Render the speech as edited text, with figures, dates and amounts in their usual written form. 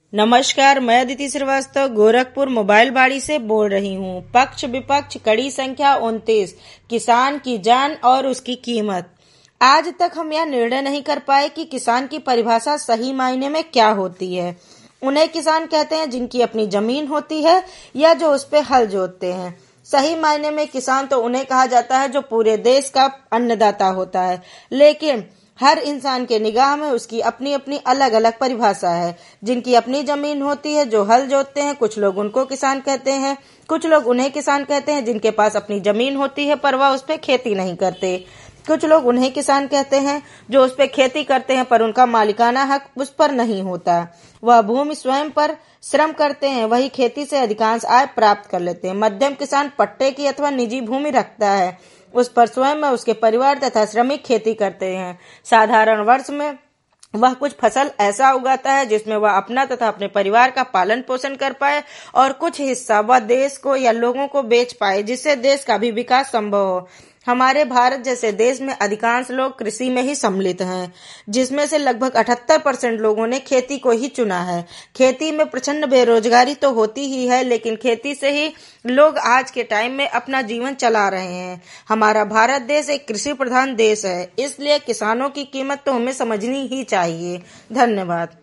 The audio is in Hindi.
नमस्कार, मैं अदिति श्रीवास्तव गोरखपुर मोबाइल बाड़ी से बोल रही हूँ। पक्ष विपक्ष कड़ी संख्या 29, किसान की जान और उसकी कीमत। आज तक हम यह निर्णय नहीं कर पाए कि किसान की परिभाषा सही मायने में क्या होती है। उन्हें किसान कहते हैं जिनकी अपनी जमीन होती है या जो उस पे हल जोतते हैं। सही मायने में किसान तो उन्हें कहा जाता है जो पूरे देश का अन्नदाता होता है, लेकिन हर इंसान के निगाह में उसकी अपनी अपनी अलग अलग परिभाषा है। जिनकी अपनी जमीन होती है, जो हल जोतते हैं, कुछ लोग उनको किसान कहते हैं। कुछ लोग उन्हें किसान कहते हैं जिनके पास अपनी जमीन होती है पर वह उस पर खेती नहीं करते। कुछ लोग उन्हें किसान कहते हैं जो उस पर खेती करते हैं पर उनका मालिकाना हक उस पर नहीं होता। वह भूमि स्वयं पर श्रम करते हैं, वही खेती से अधिकांश आय प्राप्त कर लेते हैं। मध्यम किसान पट्टे की अथवा निजी भूमि रखता है, उस पर स्वयं में उसके परिवार तथा श्रमिक खेती करते हैं। साधारण वर्ष में वह कुछ फसल ऐसा उगाता है जिसमें वह अपना तथा अपने परिवार का पालन पोषण कर पाए और कुछ हिस्सा वह देश को या लोगों को बेच पाए, जिससे देश का भी विकास संभव हो। हमारे भारत जैसे देश में अधिकांश लोग कृषि में ही सम्मिलित हैं, जिसमें से लगभग 78% लोगों ने खेती को ही चुना है। खेती में प्रचंड बेरोजगारी तो होती ही है, लेकिन खेती से ही लोग आज के टाइम में अपना जीवन चला रहे हैं। हमारा भारत देश एक कृषि प्रधान देश है, इसलिए किसानों की कीमत तो हमें समझनी ही चाहिए। धन्यवाद।